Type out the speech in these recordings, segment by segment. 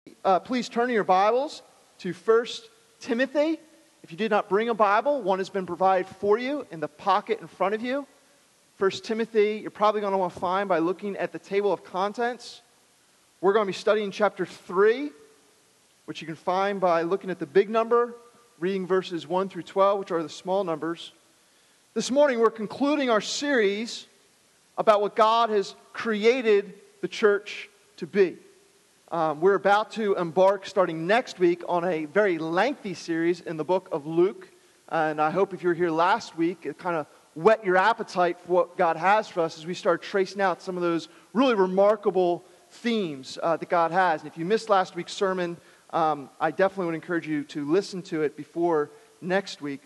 Please turn in your Bibles to 1 Timothy. If you did not bring a Bible, one has been provided for you in the pocket in front of you. 1 Timothy, you're probably going to want to find by looking at the table of contents. We're going to be studying chapter 3, which you can find by looking at the big number, reading verses 1 through 12, which are the small numbers. This morning, we're concluding our series about what God has created the church to be. We're about to embark, starting next week, on a very lengthy series in the book of Luke. And I hope if you were here last week, it kind of whet your appetite for what God has for us as we start tracing out some of those really remarkable themes that God has. And if you missed last week's sermon, I definitely would encourage you to listen to it before next week.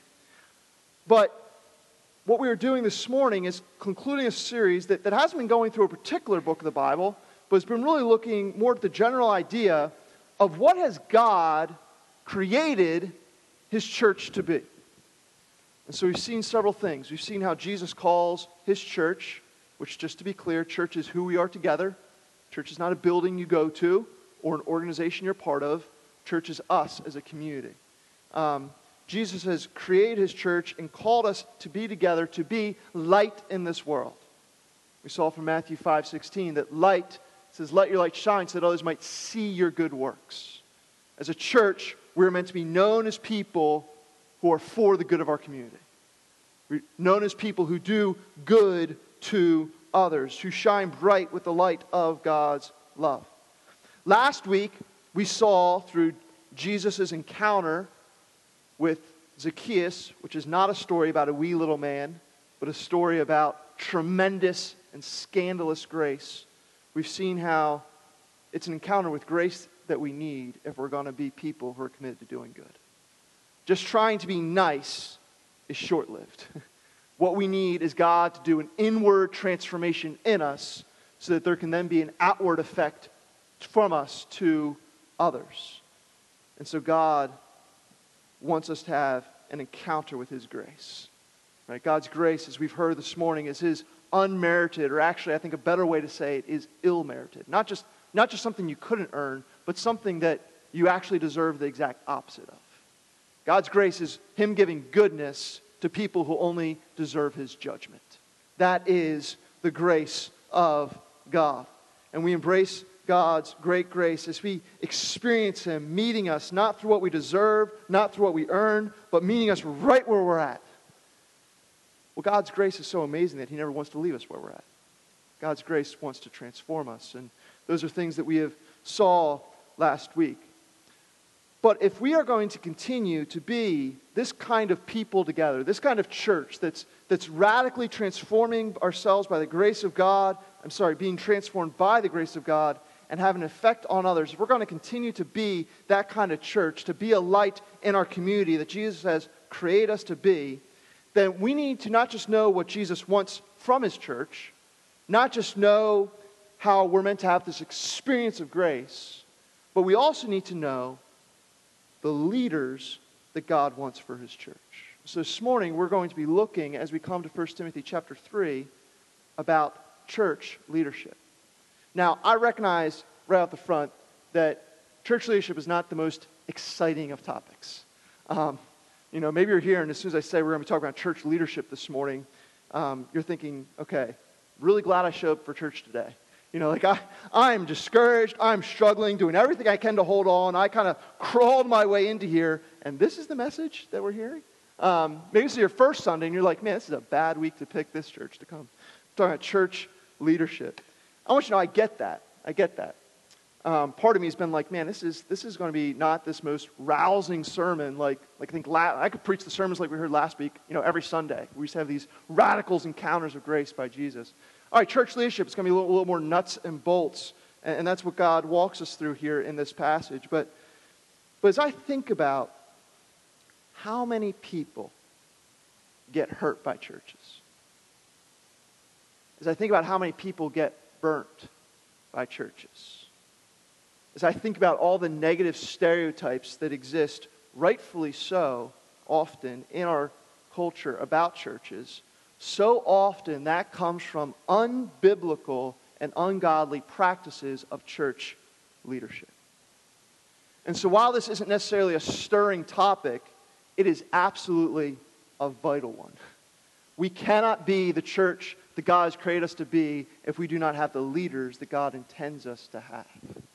But what we are doing this morning is concluding a series that hasn't been going through a particular book of the Bible, but it's been really looking more at the general idea of what has God created His church to be. And so we've seen several things. We've seen how Jesus calls His church, which, just to be clear, church is who we are together. Church is not a building you go to or an organization you're part of. Church is us as a community. Jesus has created His church and called us to be together, to be light in this world. We saw from Matthew 5:16 that light says, "Let your light shine so that others might see your good works." As a church, we're meant to be known as people who are for the good of our community. We're known as people who do good to others, who shine bright with the light of God's love. Last week, we saw through Jesus' encounter with Zacchaeus, which is not a story about a wee little man, but a story about tremendous and scandalous grace. We've seen how it's an encounter with grace that we need if we're going to be people who are committed to doing good. Just trying to be nice is short-lived. What we need is God to do an inward transformation in us so that there can then be an outward effect from us to others. And so God wants us to have an encounter with His grace. Right? God's grace, as we've heard this morning, is His unmerited, or actually I think a better way to say it is ill-merited. Not just something you couldn't earn, but something that you actually deserve the exact opposite of. God's grace is Him giving goodness to people who only deserve His judgment. That is the grace of God. And we embrace God's great grace as we experience Him meeting us not through what we deserve, not through what we earn, but meeting us right where we're at. Well, God's grace is so amazing that He never wants to leave us where we're at. God's grace wants to transform us, and those are things that we have saw last week. But if we are going to continue to be this kind of people together, this kind of church that's radically transforming ourselves by the grace of God, being transformed by the grace of God and have an effect on others, if we're going to continue to be that kind of church, to be a light in our community that Jesus has created us to be, then we need to not just know what Jesus wants from His church, not just know how we're meant to have this experience of grace, but we also need to know the leaders that God wants for His church. So this morning we're going to be looking, as we come to 1 Timothy chapter 3, about church leadership. Now, I recognize right out the front that church leadership is not the most exciting of topics. Maybe you're here and as soon as I say we're going to be talking about church leadership this morning, you're thinking, okay, really glad I showed up for church today. I'm discouraged, I'm struggling, doing everything I can to hold on. I kind of crawled my way into here, and this is the message that we're hearing? Maybe this is your first Sunday, and you're like, man, this is a bad week to pick this church to come. I'm talking about church leadership. I want you to know I get that. Part of me has been like, man, this is going to be not this most rousing sermon. I could preach the sermons like we heard last week, every Sunday. We used to have these radicals encounters of grace by Jesus. All right, church leadership is going to be a little more nuts and bolts, and that's what God walks us through here in this passage. But as I think about how many people get hurt by churches, as I think about how many people get burnt by churches, as I think about all the negative stereotypes that exist, rightfully so, often in our culture about churches, so often that comes from unbiblical and ungodly practices of church leadership. And so while this isn't necessarily a stirring topic, it is absolutely a vital one. We cannot be the church that God has created us to be if we do not have the leaders that God intends us to have.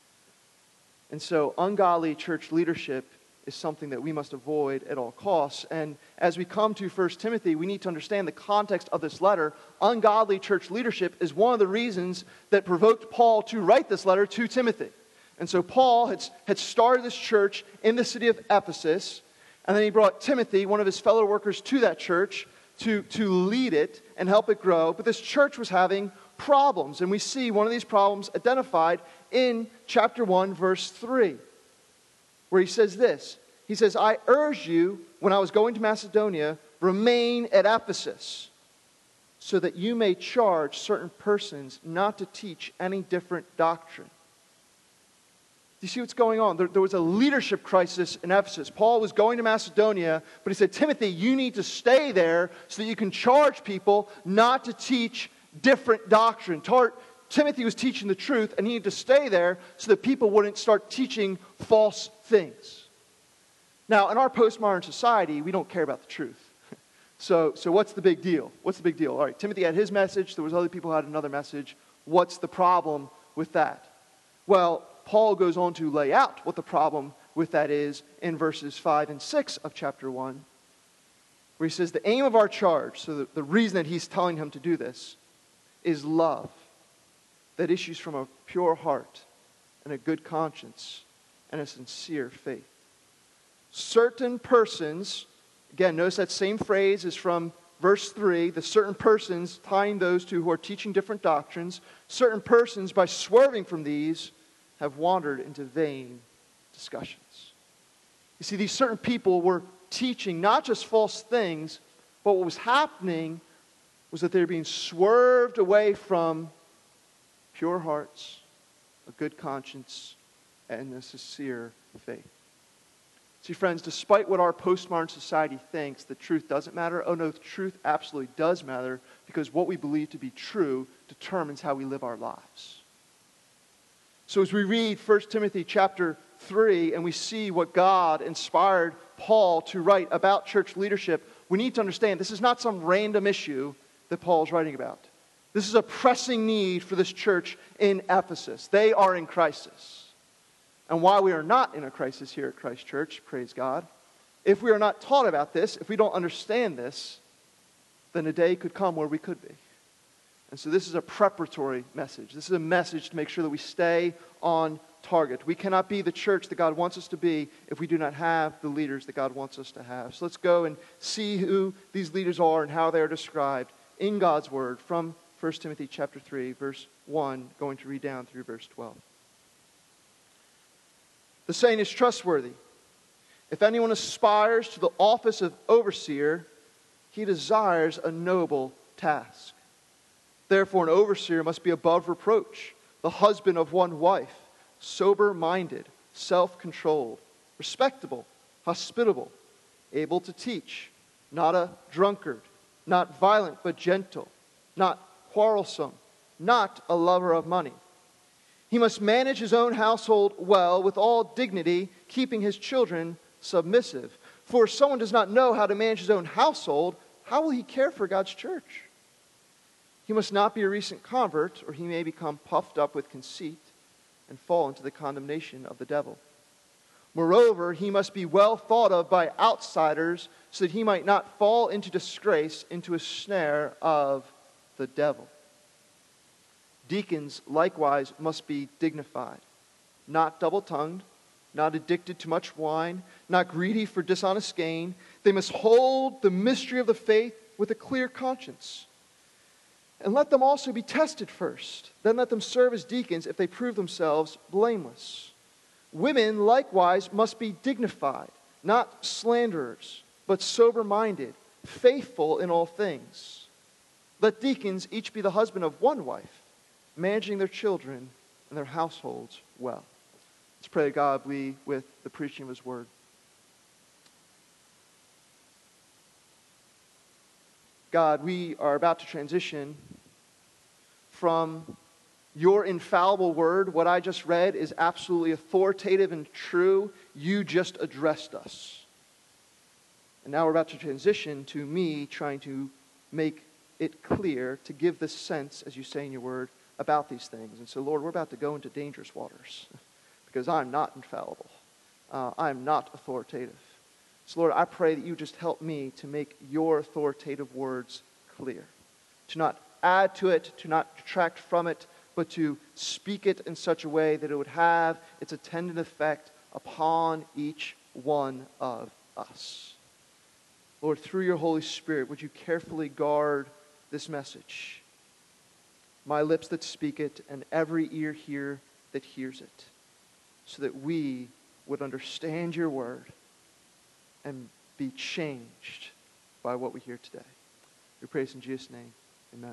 And so ungodly church leadership is something that we must avoid at all costs. And as we come to 1 Timothy, we need to understand the context of this letter. Ungodly church leadership is one of the reasons that provoked Paul to write this letter to Timothy. And so Paul had started this church in the city of Ephesus, and then he brought Timothy, one of his fellow workers, to that church to lead it and help it grow. But this church was having problems, and we see one of these problems identified in chapter 1, verse 3, where he says this. He says, I urged you, when I was going to Macedonia, remain at Ephesus, so that you may charge certain persons not to teach any different doctrine. Do you see what's going on? There was a leadership crisis in Ephesus. Paul was going to Macedonia, but he said, Timothy, you need to stay there so that you can charge people not to teach different doctrine. Timothy was teaching the truth, and he needed to stay there so that people wouldn't start teaching false things. Now, in our postmodern society, we don't care about the truth. So what's the big deal? What's the big deal? All right, Timothy had his message. There was other people who had another message. What's the problem with that? Well, Paul goes on to lay out what the problem with that is in verses 5 and 6 of chapter 1, where he says the aim of our charge, so the reason that he's telling him to do this, is love that issues from a pure heart and a good conscience and a sincere faith. Certain persons, again, notice that same phrase is from verse 3, the certain persons tying those to who are teaching different doctrines, certain persons, by swerving from these, have wandered into vain discussions. You see, these certain people were teaching not just false things, but what was happening was that they were being swerved away from pure hearts, a good conscience, and a sincere faith. See, friends, despite what our postmodern society thinks, the truth doesn't matter. Oh no, the truth absolutely does matter, because what we believe to be true determines how we live our lives. So as we read 1 Timothy chapter 3 and we see what God inspired Paul to write about church leadership, we need to understand this is not some random issue that Paul is writing about. This is a pressing need for this church in Ephesus. They are in crisis. And while we are not in a crisis here at Christ Church, praise God, if we are not taught about this, if we don't understand this, then a day could come where we could be. And so this is a preparatory message. This is a message to make sure that we stay on target. We cannot be the church that God wants us to be if we do not have the leaders that God wants us to have. So let's go and see who these leaders are and how they are described in God's Word from 1 Timothy chapter 3, verse 1, going to read down through verse 12. The saying is trustworthy. If anyone aspires to the office of overseer, he desires a noble task. Therefore, an overseer must be above reproach, the husband of one wife, sober-minded, self-controlled, respectable, hospitable, able to teach, not a drunkard, not violent but gentle, not quarrelsome, not a lover of money. He must manage his own household well with all dignity, keeping his children submissive. For if someone does not know how to manage his own household, how will he care for God's church? He must not be a recent convert, or he may become puffed up with conceit and fall into the condemnation of the devil. Moreover, he must be well thought of by outsiders, so that he might not fall into disgrace, into a snare of the devil. Deacons likewise must be dignified, not double-tongued, not addicted to much wine, not greedy for dishonest gain. They must hold the mystery of the faith with a clear conscience. And let them also be tested first. Then let them serve as deacons if they prove themselves blameless. Women likewise must be dignified, not slanderers, but sober-minded, faithful in all things. Let deacons each be the husband of one wife, managing their children and their households well. Let's pray that God be with the preaching of His Word. God, we are about to transition from Your infallible word, what I just read, is absolutely authoritative and true. You just addressed us. And now we're about to transition to me trying to make it clear, to give the sense, as you say in your word, about these things. And so, Lord, we're about to go into dangerous waters because I'm not infallible. I'm not authoritative. So, Lord, I pray that you just help me to make your authoritative words clear, to not add to it, to not detract from it, but to speak it in such a way that it would have its attendant effect upon each one of us. Lord, through your Holy Spirit, would you carefully guard this message? My lips that speak it, and every ear here that hears it, so that we would understand your word and be changed by what we hear today. We praise in Jesus' name. Amen.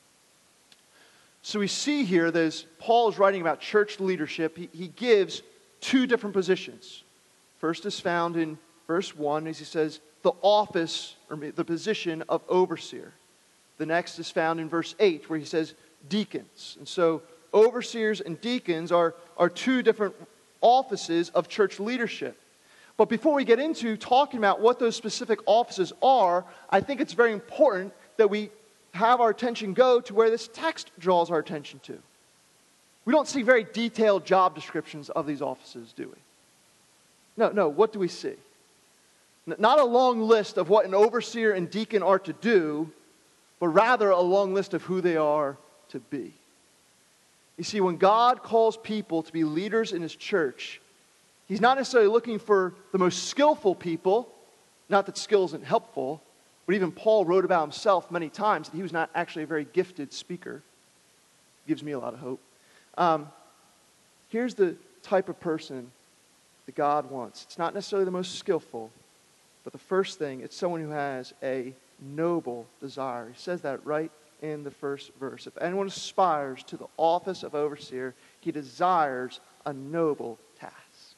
So we see here that as Paul is writing about church leadership, he gives two different positions. First is found in verse 1, as he says, the office, or the position of overseer. The next is found in verse 8, where he says deacons. And so overseers and deacons are two different offices of church leadership. But before we get into talking about what those specific offices are, I think it's very important that we have our attention go to where this text draws our attention to. We don't see very detailed job descriptions of these offices, do we? No, what do we see? Not a long list of what an overseer and deacon are to do, but rather a long list of who they are to be. You see, when God calls people to be leaders in His church, He's not necessarily looking for the most skillful people. Not that skill isn't helpful, but even Paul wrote about himself many times that he was not actually a very gifted speaker. Gives me a lot of hope. Here's the type of person that God wants. It's not necessarily the most skillful, but the first thing, it's someone who has a noble desire. He says that right in the first verse. If anyone aspires to the office of overseer, he desires a noble task.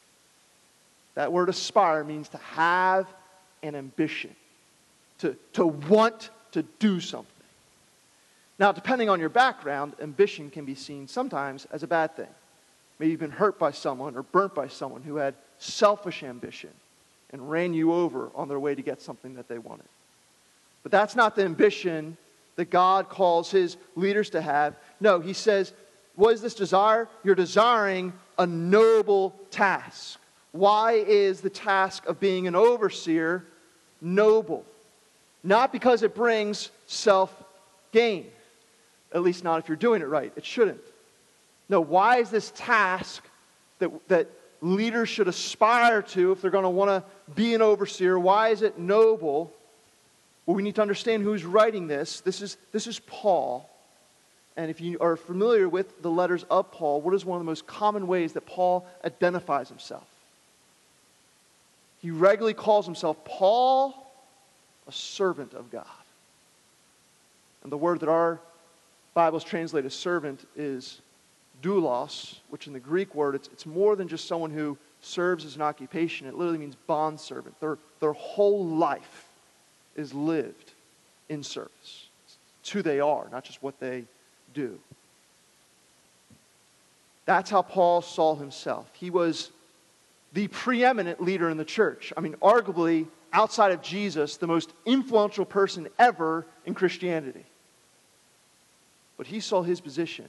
That word aspire means to have an ambition, to want to do something. Now, depending on your background, ambition can be seen sometimes as a bad thing. Maybe you've been hurt by someone or burnt by someone who had selfish ambition and ran you over on their way to get something that they wanted. But that's not the ambition that God calls His leaders to have. No, He says, what is this desire? You're desiring a noble task. Why is the task of being an overseer noble? Not because it brings self-gain. At least not if you're doing it right. It shouldn't. No, why is this task that leaders should aspire to if they're going to want to be an overseer? Why is it noble? Well, we need to understand who's writing this. This is Paul. And if you are familiar with the letters of Paul, what is one of the most common ways that Paul identifies himself? He regularly calls himself Paul, a servant of God. And the word that our Bibles translate as servant is doulos, which in the Greek word, it's more than just someone who serves as an occupation. It literally means bondservant. Their whole life is lived in service. It's who they are, not just what they do. That's how Paul saw himself. He was the preeminent leader in the church. I mean, arguably, outside of Jesus, the most influential person ever in Christianity. But he saw his position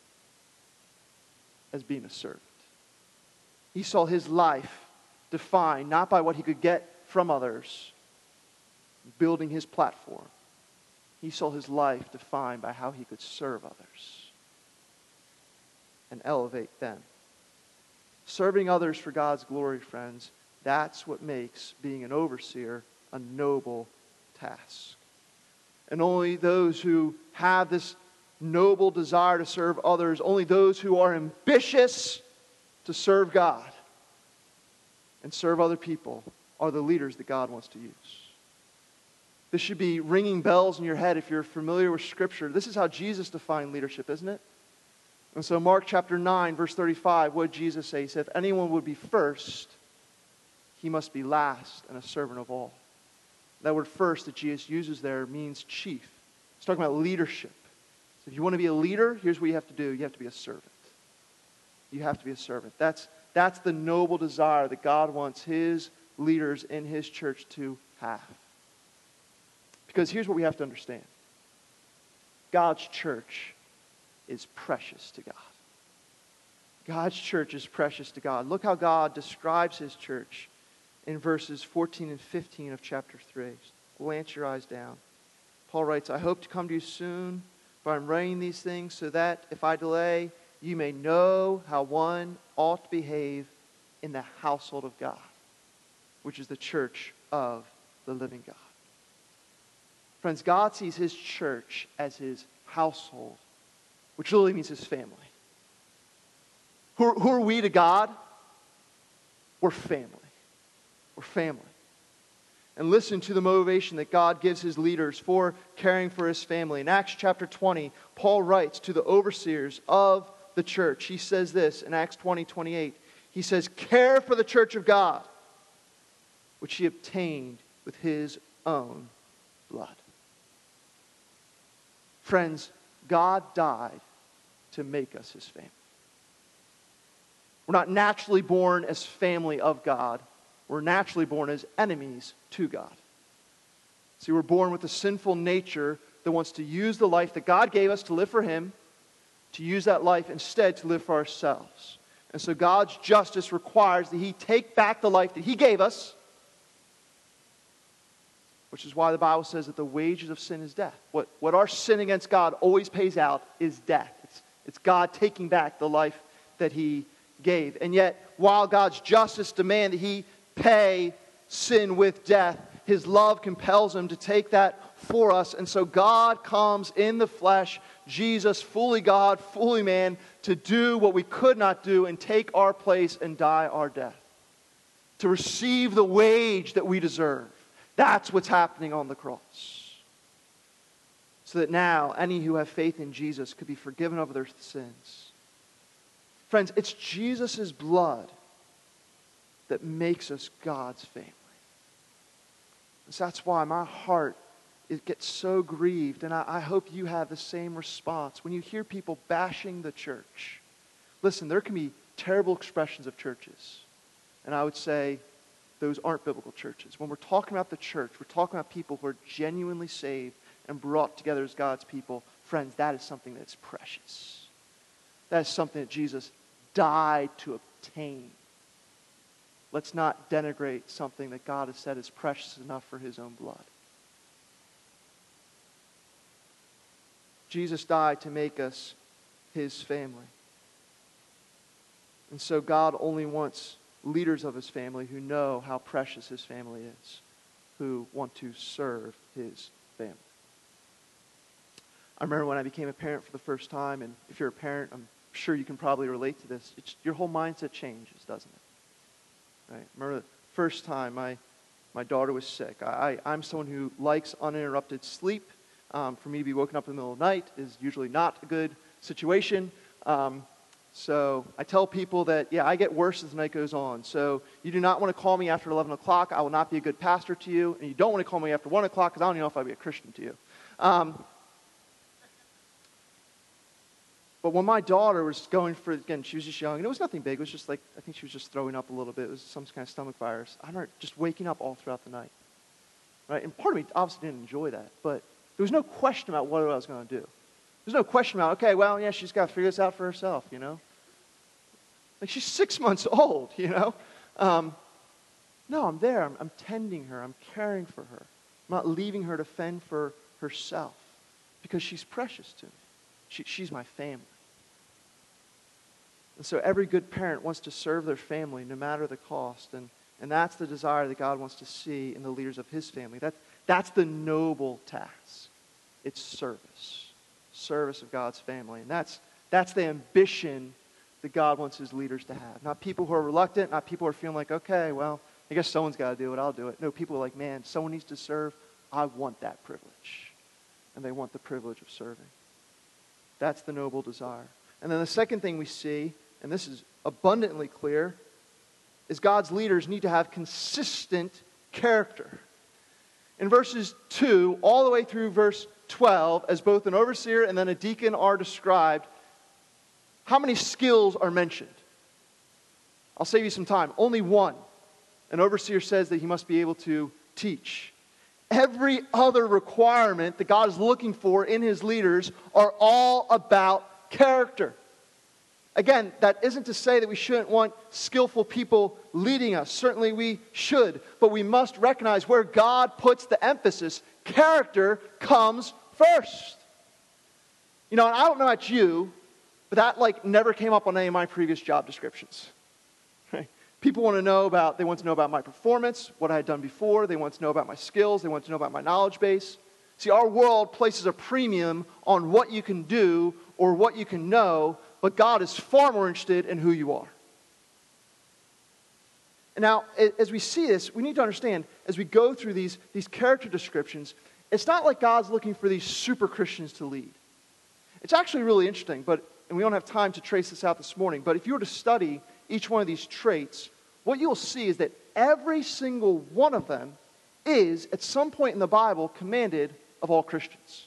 as being a servant. He saw his life defined not by what he could get from others, building his platform. He saw his life defined by how he could serve others and elevate them. Serving others for God's glory, friends, that's what makes being an overseer a noble task. And only those who have this noble desire to serve others, only those who are ambitious to serve God and serve other people are the leaders that God wants to use. This should be ringing bells in your head if you're familiar with Scripture. This is how Jesus defined leadership, isn't it? And so Mark chapter 9, verse 35, what did Jesus say? He said, if anyone would be first, he must be last and a servant of all. That word first that Jesus uses there means chief. It's talking about leadership. So if you want to be a leader, here's what you have to do. You have to be a servant. You have to be a servant. That's the noble desire that God wants his leaders in his church to have. Because here's what we have to understand. God's church is precious to God. God's church is precious to God. Look how God describes his church in verses 14 and 15 of chapter 3. Glance your eyes down. Paul writes, I hope to come to you soon, for I'm writing these things so that if I delay, you may know how one ought to behave in the household of God, which is the church of the living God. Friends, God sees his church as his household, which literally means his family. Who are we to God? We're family. We're family. And listen to the motivation that God gives his leaders for caring for his family. In Acts chapter 20, Paul writes to the overseers of the church. He says this in Acts 20:28. He says, care for the church of God, which he obtained with his own blood. Friends, God died to make us his family. We're not naturally born as family of God. We're naturally born as enemies to God. See, we're born with a sinful nature that wants to use the life that God gave us to live for him, to use that life instead to live for ourselves. And so God's justice requires that he take back the life that he gave us, which is why the Bible says that the wages of sin is death. What our sin against God always pays out is death. It's God taking back the life that he gave. And yet, while God's justice demands that he pay sin with death, his love compels him to take that for us. And so God comes in the flesh, Jesus, fully God, fully man, to do what we could not do and take our place and die our death. To receive the wage that we deserve. That's what's happening on the cross. So that now, any who have faith in Jesus could be forgiven of their sins. Friends, it's Jesus' blood that makes us God's family. So that's why my heart gets so grieved, and I hope you have the same response. When you hear people bashing the church, listen, there can be terrible expressions of churches. And I would say those aren't biblical churches. When we're talking about the church, we're talking about people who are genuinely saved and brought together as God's people. Friends, that is something that's precious. That is something that Jesus died to obtain. Let's not denigrate something that God has said is precious enough for his own blood. Jesus died to make us his family. And so God only wants leaders of his family who know how precious his family is, who want to serve his family. I remember when I became a parent for the first time, and if you're a parent, I'm sure you can probably relate to this. Your whole mindset changes, doesn't it? Right? Remember the first time my daughter was sick. I'm someone who likes uninterrupted sleep. For me to be woken up in the middle of the night is usually not a good situation. So I tell people that, I get worse as the night goes on. So you do not want to call me after 11 o'clock. I will not be a good pastor to you. And you don't want to call me after 1 o'clock because I don't even know if I'll be a Christian to you. But when my daughter was going for, again, she was just young, and it was nothing big. It was just like, I think she was just throwing up a little bit. It was some kind of stomach virus. I remember just waking up all throughout the night. Right? And part of me obviously didn't enjoy that. But there was no question about what I was going to do. There's no question about, okay, well, she's got to figure this out for herself, Like, she's 6 months old, No, I'm there. I'm tending her. I'm caring for her. I'm not leaving her to fend for herself because she's precious to me. She's my family. And so every good parent wants to serve their family no matter the cost. And that's the desire that God wants to see in the leaders of his family. That's the noble task. It's service. Service of God's family. And that's the ambition that God wants his leaders to have. Not people who are reluctant, not people who are feeling like, okay, well, I guess someone's got to do it, I'll do it. No, people are like, man, someone needs to serve. I want that privilege. And they want the privilege of serving. That's the noble desire. And then the second thing we see, and this is abundantly clear, is God's leaders need to have consistent character. In verses 2 all the way through verse 12, as both an overseer and then a deacon are described, how many skills are mentioned? I'll save you some time. Only one. An overseer says that he must be able to teach. Every other requirement that God is looking for in his leaders are all about character. Again, that isn't to say that we shouldn't want skillful people leading us. Certainly we should. But we must recognize where God puts the emphasis. Character comes first. And I don't know about you, but that never came up on any of my previous job descriptions. Right? People want to know about my performance, what I had done before. They want to know about my skills. They want to know about my knowledge base. See, our world places a premium on what you can do or what you can know, but God is far more interested in who you are. And now, as we see this, we need to understand, as we go through these character descriptions, it's not like God's looking for these super Christians to lead. It's actually really interesting, and we don't have time to trace this out this morning, but if you were to study each one of these traits, what you'll see is that every single one of them is, at some point in the Bible, commanded of all Christians.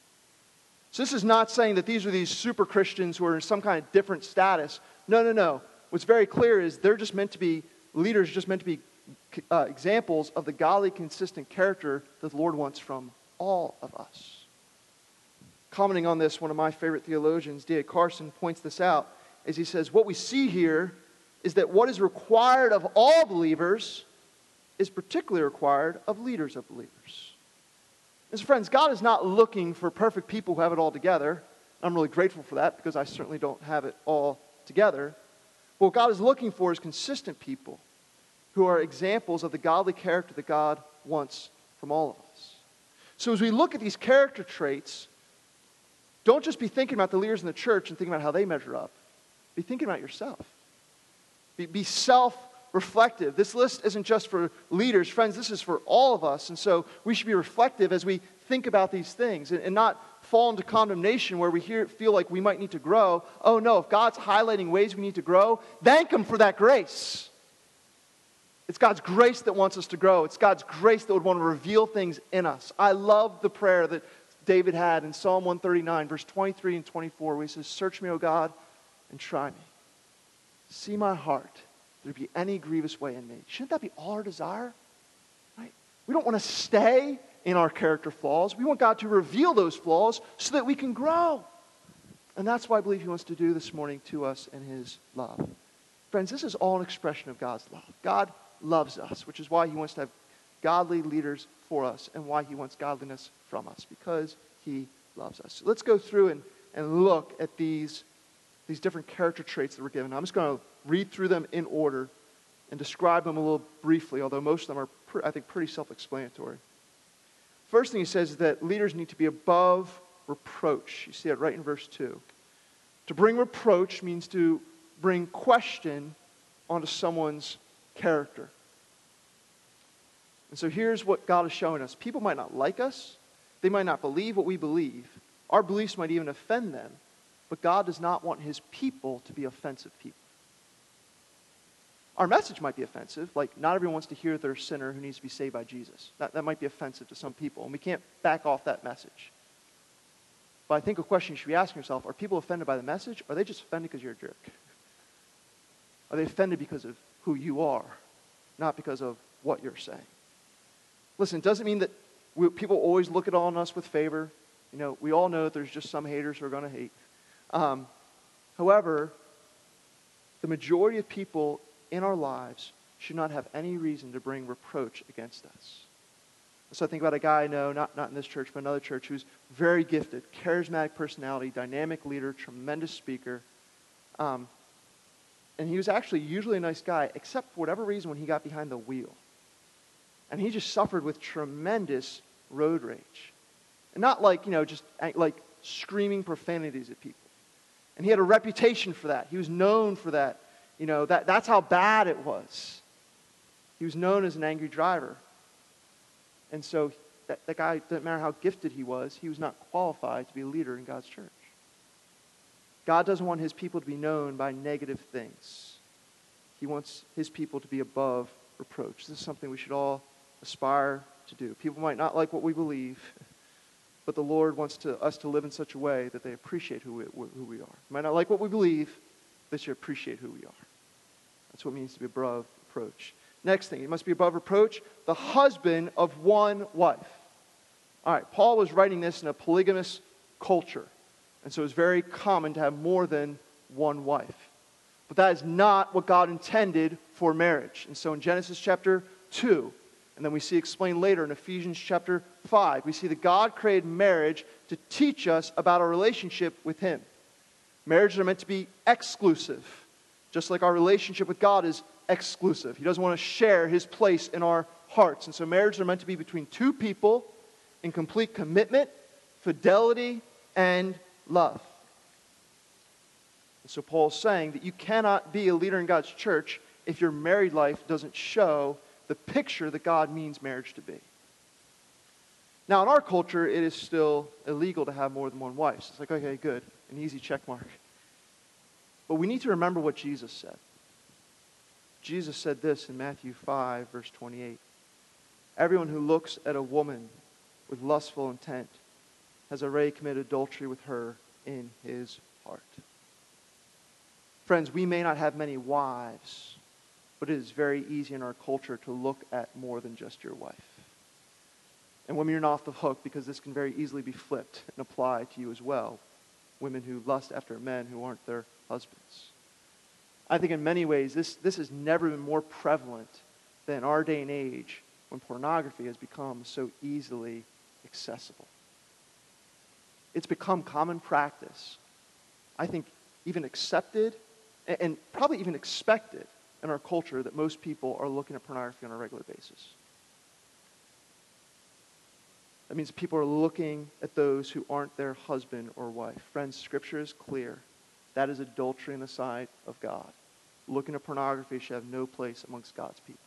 So this is not saying that these are these super Christians who are in some kind of different status. No. What's very clear is they're just meant to be leaders, just meant to be examples of the godly, consistent character that the Lord wants from all of us. Commenting on this, one of my favorite theologians, D.A. Carson, points this out as he says, what we see here is that what is required of all believers is particularly required of leaders of believers. And so friends, God is not looking for perfect people who have it all together. I'm really grateful for that because I certainly don't have it all together. But what God is looking for is consistent people who are examples of the godly character that God wants from all of us. So as we look at these character traits, don't just be thinking about the leaders in the church and thinking about how they measure up. Be thinking about yourself. Be self-reflective. This list isn't just for leaders. Friends, this is for all of us. And so we should be reflective as we think about these things and not fall into condemnation where we feel like we might need to grow. Oh no, if God's highlighting ways we need to grow, thank Him for that grace. It's God's grace that wants us to grow. It's God's grace that would want to reveal things in us. I love the prayer that David had in Psalm 139, verse 23 and 24, where he says, "Search me, O God, and try me. See my heart, if there be any grievous way in me." Shouldn't that be all our desire? Right? We don't want to stay in our character flaws. We want God to reveal those flaws so that we can grow. And that's what I believe He wants to do this morning to us in His love. Friends, this is all an expression of God's love. God loves us, which is why He wants to have godly leaders for us and why He wants godliness from us, because He loves us. So let's go through and look at these different character traits that we're given. I'm just going to read through them in order and describe them a little briefly, although most of them are, I think, pretty self-explanatory. First thing he says is that leaders need to be above reproach. You see it right in verse 2. To bring reproach means to bring question onto someone's character. And so here's what God is showing us. People might not like us. They might not believe what we believe. Our beliefs might even offend them. But God does not want His people to be offensive people. Our message might be offensive. Like, not everyone wants to hear they're a sinner who needs to be saved by Jesus. That might be offensive to some people. And we can't back off that message. But I think a question you should be asking yourself, are people offended by the message? Or are they just offended because you're a jerk? Are they offended because of who you are, not because of what you're saying? Listen, it doesn't mean that people always look at on us with favor. We all know that there's just some haters who are going to hate. However, the majority of people in our lives should not have any reason to bring reproach against us. So I think about a guy I know, not in this church, but another church, who's very gifted, charismatic personality, dynamic leader, tremendous speaker. And he was actually usually a nice guy, except for whatever reason when he got behind the wheel. And he just suffered with tremendous road rage. And not just like screaming profanities at people. And he had a reputation for that. He was known for that. That's how bad it was. He was known as an angry driver. And so that guy, doesn't matter how gifted he was not qualified to be a leader in God's church. God doesn't want His people to be known by negative things. He wants His people to be above reproach. This is something we should all aspire to do. People might not like what we believe, but the Lord wants us to live in such a way that they appreciate who we are. They might not like what we believe, but they should appreciate who we are. That's what it means to be above reproach. Next thing, it must be above reproach, the husband of one wife. All right, Paul was writing this in a polygamous culture, and so it was very common to have more than one wife. But that is not what God intended for marriage. And so in Genesis chapter 2, and then we see explained later in Ephesians chapter 5, we see that God created marriage to teach us about our relationship with Him. Marriages are meant to be exclusive, just like our relationship with God is exclusive. He doesn't want to share His place in our hearts. And so marriages are meant to be between two people in complete commitment, fidelity, and love. And so Paul's saying that you cannot be a leader in God's church if your married life doesn't show the picture that God means marriage to be. Now, in our culture, it is still illegal to have more than one wife. So it's like, okay, good, an easy check mark. But we need to remember what Jesus said. Jesus said this in Matthew 5, verse 28. Everyone who looks at a woman with lustful intent has already committed adultery with her in his heart. Friends, we may not have many wives, but it is very easy in our culture to look at more than just your wife. And women, you're not off the hook, because this can very easily be flipped and applied to you as well. Women who lust after men who aren't their husbands. I think in many ways this has never been more prevalent than in our day and age, when pornography has become so easily accessible. It's become common practice, I think even accepted and probably even expected in our culture, that most people are looking at pornography on a regular basis. That means people are looking at those who aren't their husband or wife. Friends, Scripture is clear. That is adultery in the sight of God. Looking at pornography should have no place amongst God's people.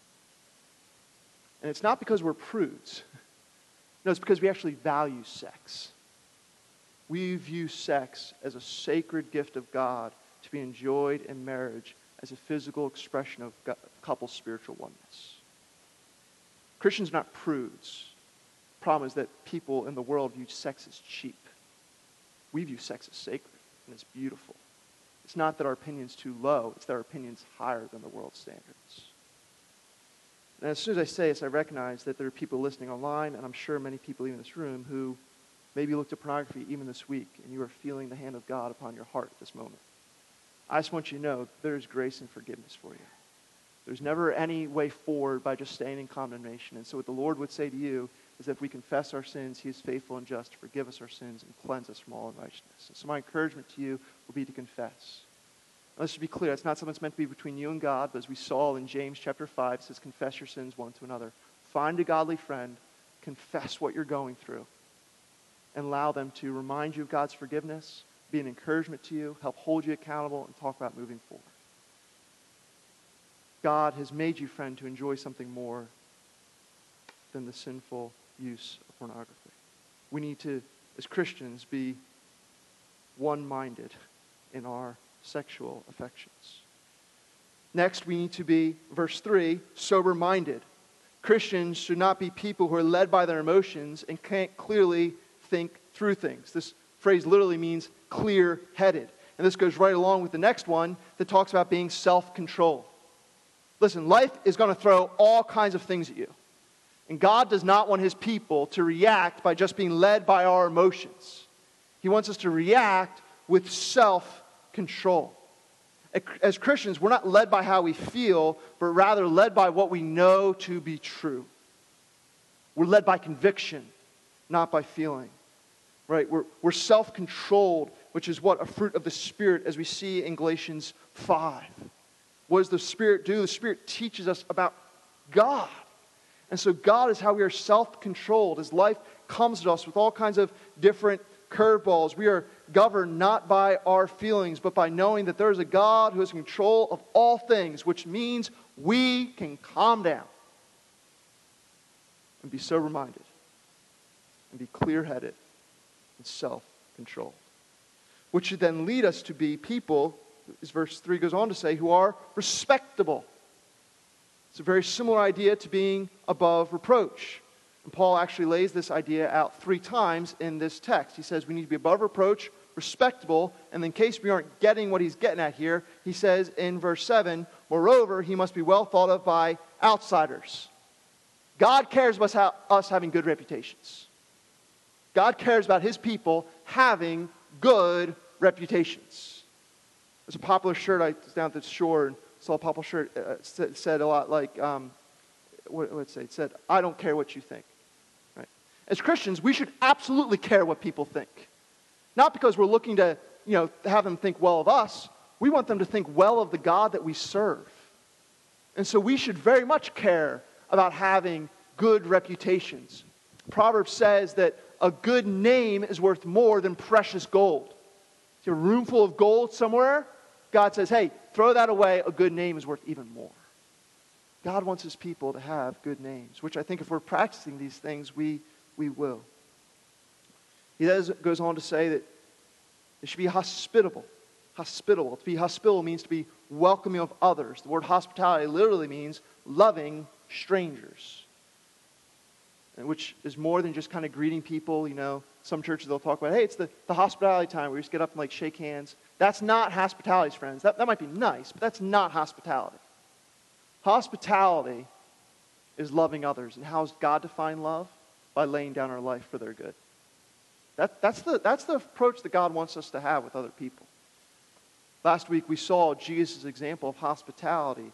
And it's not because we're prudes. No, it's because we actually value sex. We view sex as a sacred gift of God to be enjoyed in marriage as a physical expression of couple's spiritual oneness. Christians are not prudes. The problem is that people in the world view sex as cheap. We view sex as sacred, and it's beautiful. It's not that our opinion's too low, it's that our opinion's higher than the world's standards. And as soon as I say this, I recognize that there are people listening online, and I'm sure many people even in this room, who maybe looked at pornography even this week, and you are feeling the hand of God upon your heart at this moment. I just want you to know there is grace and forgiveness for you. There's never any way forward by just staying in condemnation. And so what the Lord would say to you is that if we confess our sins, He is faithful and just to forgive us our sins and cleanse us from all unrighteousness. And so my encouragement to you will be to confess. Now, let's just be clear, it's not something that's meant to be between you and God, but as we saw in James chapter 5, it says, confess your sins one to another. Find a godly friend, confess what you're going through, and allow them to remind you of God's forgiveness, be an encouragement to you, help hold you accountable, and talk about moving forward. God has made you, friend, to enjoy something more than the sinful use of pornography. We need to, as Christians, be one-minded in our sexual affections. Next, we need to be, verse 3, sober-minded. Christians should not be people who are led by their emotions and can't clearly think through things. This phrase literally means clear-headed. And this goes right along with the next one that talks about being self-controlled. Listen, life is going to throw all kinds of things at you. And God does not want His people to react by just being led by our emotions. He wants us to react with self-control. As Christians, we're not led by how we feel, but rather led by what we know to be true. We're led by conviction, not by feeling. Right? We're self-controlled, which is what a fruit of the Spirit, as we see in Galatians 5. What does the Spirit do? The Spirit teaches us about God. And so God is how we are self-controlled. As life comes to us with all kinds of different curveballs, we are governed not by our feelings, but by knowing that there is a God who has control of all things, which means we can calm down and be sober-minded and be clear-headed and self-controlled. Which should then lead us to be people, as verse 3 goes on to say, who are respectable. It's a very similar idea to being above reproach. And Paul actually lays this idea out 3 times in this text. He says we need to be above reproach, respectable, and in case we aren't getting what he's getting at here, he says in verse 7, moreover, he must be well thought of by outsiders. God cares about us having good reputations. God cares about his people having good reputations. There's a popular shirt, I was down at the shore and saw a popular shirt, said a lot like, what would it say? It said, I don't care what you think. Right? As Christians, we should absolutely care what people think. Not because we're looking to, have them think well of us. We want them to think well of the God that we serve. And so we should very much care about having good reputations. Proverbs says that a good name is worth more than precious gold. If you have a room full of gold somewhere, God says, hey, throw that away. A good name is worth even more. God wants his people to have good names, which I think if we're practicing these things, we will. He goes on to say that it should be hospitable. Hospitable. To be hospitable means to be welcoming of others. The word hospitality literally means loving strangers, which is more than just kind of greeting people. Some churches they'll talk about, hey, it's the hospitality time where you just get up and shake hands. That's not hospitality, friends. That might be nice, but that's not hospitality. Hospitality is loving others. And how does God define love? By laying down our life for their good. That's the approach that God wants us to have with other people. Last week we saw Jesus' example of hospitality.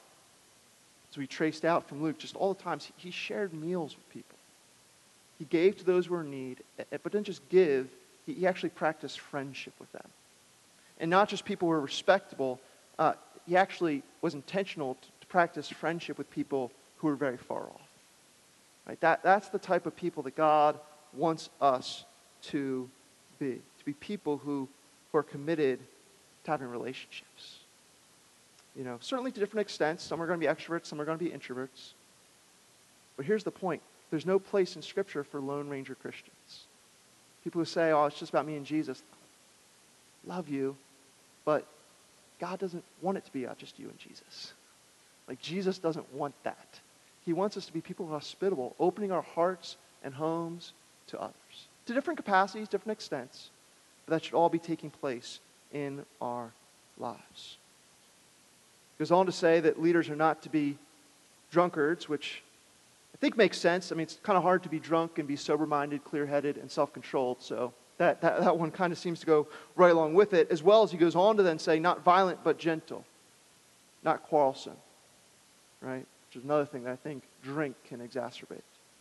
So we traced out from Luke just all the times he shared meals with people. He gave to those who were in need, but didn't just give, he actually practiced friendship with them. And not just people who were respectable, he actually was intentional to practice friendship with people who were very far off. Right? That's the type of people that God wants us to be people who are committed to having relationships. Certainly to different extents. Some are going to be extroverts, some are going to be introverts. But here's the point. There's no place in Scripture for Lone Ranger Christians. People who say, oh, it's just about me and Jesus. Love you, but God doesn't want it to be about just you and Jesus. Jesus doesn't want that. He wants us to be people who are hospitable, opening our hearts and homes to others. To different capacities, different extents, but that should all be taking place in our lives. It goes on to say that leaders are not to be drunkards, which I think makes sense. It's kind of hard to be drunk and be sober-minded, clear-headed, and self-controlled, so that one kind of seems to go right along with it, as well as he goes on to then say, not violent, but gentle, not quarrelsome, right? Which is another thing that I think drink can exacerbate.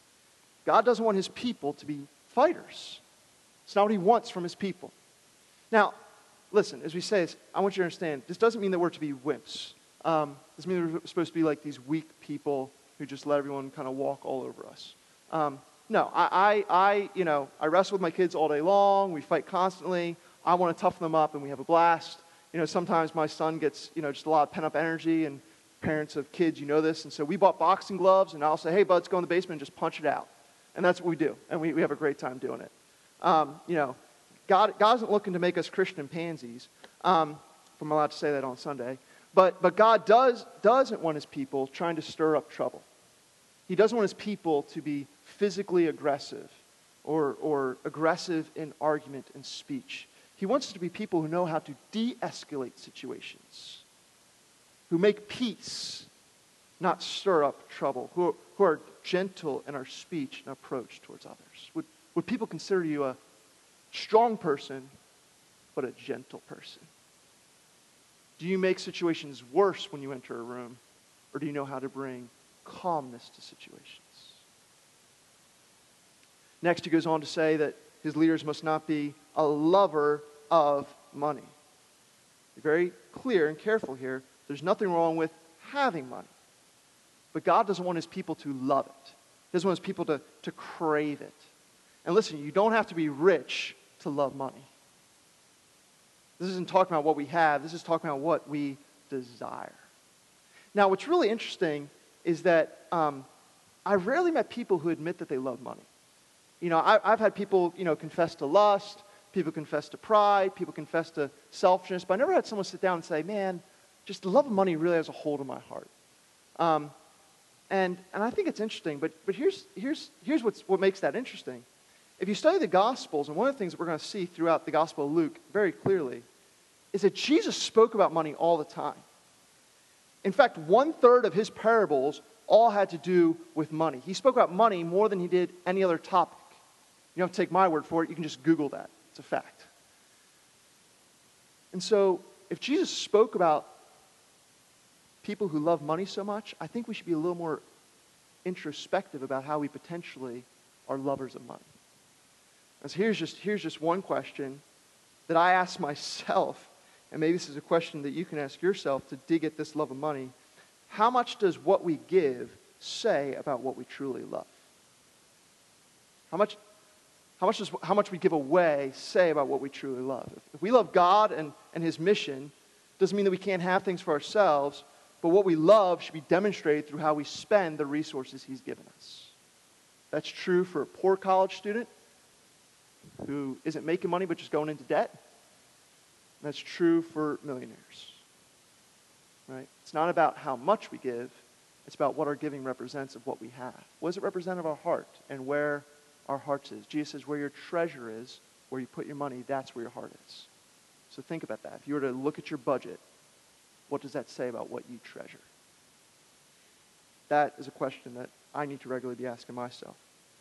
God doesn't want his people to be fighters. It's not what he wants from his people. Now, listen, as we say this, I want you to understand, this doesn't mean that we're to be wimps. This means we're supposed to be like these weak people who just let everyone kind of walk all over us. No, I wrestle with my kids all day long. We fight constantly. I want to toughen them up, and we have a blast. Sometimes my son gets, just a lot of pent-up energy, and parents of kids, this. And so we bought boxing gloves, and I'll say, hey, bud, let's go in the basement and just punch it out. And that's what we do, and we have a great time doing it. God isn't looking to make us Christian pansies, if I'm allowed to say that on Sunday. But God doesn't want his people trying to stir up trouble. He doesn't want his people to be physically aggressive or aggressive in argument and speech. He wants us to be people who know how to de-escalate situations, who make peace, not stir up trouble, who are gentle in our speech and approach towards others. Would people consider you a strong person, but a gentle person? Do you make situations worse when you enter a room, or do you know how to bring calmness to situations? Next, he goes on to say that his leaders must not be a lover of money. Be very clear and careful here. There's nothing wrong with having money. But God doesn't want his people to love it. He doesn't want his people to crave it. And listen, you don't have to be rich to love money. This isn't talking about what we have. This is talking about what we desire. Now, what's really interesting is that I rarely met people who admit that they love money. I've had people, confess to lust, people confess to pride, people confess to selfishness, but I never had someone sit down and say, man, just the love of money really has a hold on my heart. And I think it's interesting, but here's what makes that interesting. If you study the Gospels, and one of the things that we're going to see throughout the Gospel of Luke very clearly, is that Jesus spoke about money all the time. In fact, 1/3 of his parables all had to do with money. He spoke about money more than he did any other topic. You don't have to take my word for it. You can just Google that. It's a fact. And so, if Jesus spoke about people who love money so much, I think we should be a little more introspective about how we potentially are lovers of money. And so here's just one question that I ask myself, and maybe this is a question that you can ask yourself to dig at this love of money. How much does what we give say about what we truly love? How much we give away say about what we truly love? If we love God and his mission, doesn't mean that we can't have things for ourselves, but what we love should be demonstrated through how we spend the resources he's given us. That's true for a poor college student who isn't making money but just going into debt. That's true for millionaires. Right? It's not about how much we give. It's about what our giving represents of what we have. What does it represent of our heart and where our hearts is? Jesus says where your treasure is, where you put your money, that's where your heart is. So think about that. If you were to look at your budget, what does that say about what you treasure? That is a question that I need to regularly be asking myself.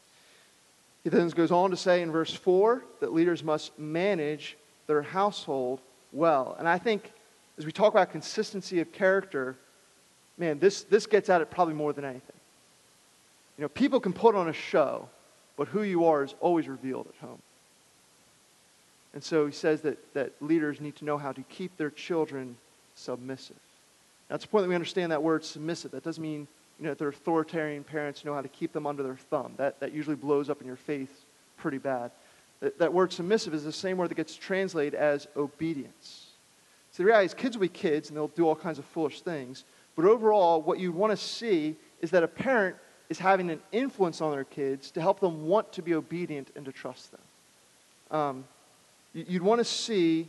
He then goes on to say in verse 4 that leaders must manage their household well. And I think as we talk about consistency of character, man, this gets at it probably more than anything. You know, people can put on a show, but who you are is always revealed at home. And so he says that leaders need to know how to keep their children submissive. That's the point that we understand that word submissive. That doesn't mean that their authoritarian parents know how to keep them under their thumb. That usually blows up in your face pretty bad. That word submissive is the same word that gets translated as obedience. So the reality is kids will be kids and they'll do all kinds of foolish things. But overall, what you want to see is that a parent is having an influence on their kids to help them want to be obedient and to trust them. You'd want to see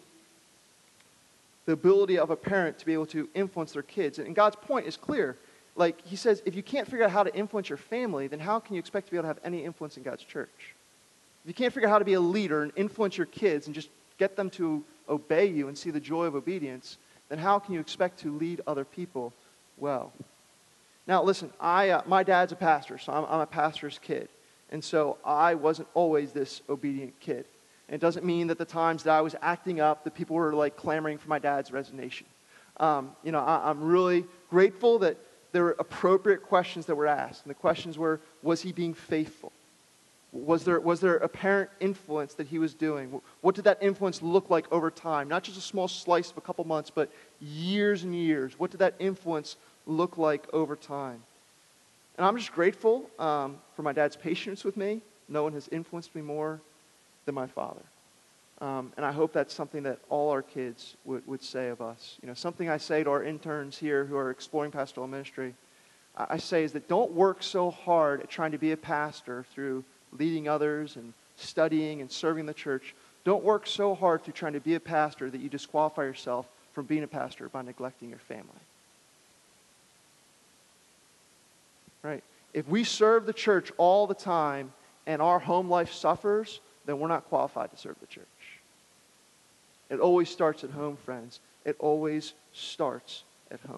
the ability of a parent to be able to influence their kids. And God's point is clear. Like he says, if you can't figure out how to influence your family, then how can you expect to be able to have any influence in God's church? If you can't figure out how to be a leader and influence your kids and just get them to obey you and see the joy of obedience, then how can you expect to lead other people well? Now listen, my dad's a pastor, so I'm a pastor's kid. And so I wasn't always this obedient kid. And it doesn't mean that the times that I was acting up, that people were like clamoring for my dad's resignation. I'm really grateful that there were appropriate questions that were asked. And the questions were, was he being faithful? Was there apparent influence that he was doing? What did that influence look like over time? Not just a small slice of a couple months, but years and years. What did that influence look like over time? And I'm just grateful for my dad's patience with me. No one has influenced me more than my father. And I hope that's something that all our kids would say of us. Something I say to our interns here who are exploring pastoral ministry, I say is that don't work so hard at trying to be a pastor through leading others and studying and serving the church. Don't work so hard through trying to be a pastor that you disqualify yourself from being a pastor by neglecting your family. Right? If we serve the church all the time and our home life suffers, then we're not qualified to serve the church. It always starts at home, friends. It always starts at home.